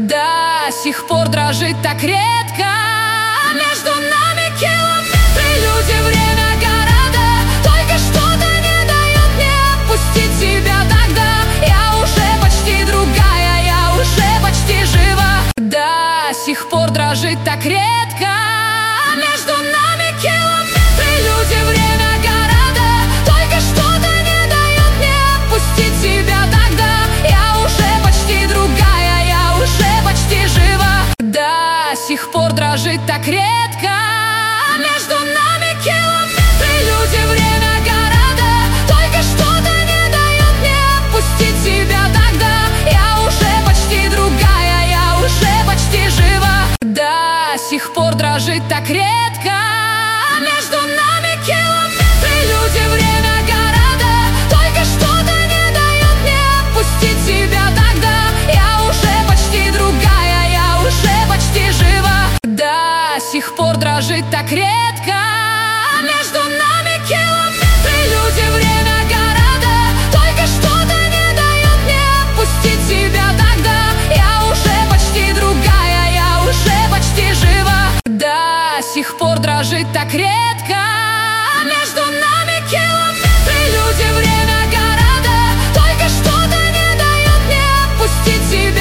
До сих пор дрожит так редко. Между нами километры, люди, время, города. Только что-то не дает мне отпустить тебя тогда. Я уже почти другая, я уже почти жива. До сих пор дрожит так редко. Между нами километры, люди, время, города. Только что-то не дает мне отпустить тебя тогда. Я уже почти другая, я уже почти жива. До сих пор дрожит так редко. Между нами километры, люди, время, города. Только что-то не дает мне отпустить тебя тогда. Я уже почти другая, я уже почти жива. До сих пор дрожит так редко. Между нами километры, люди, время, города. Только что-то не дает мне отпустить тебя тогда. Я уже почти другая, я уже почти жива. До сих пор дрожит так редко. Между нами километры, люди, время, города. Только что-то не дает мне отпустить тебя тогда. Я уже почти другая, я уже почти жива. До сих пор дрожит так редко.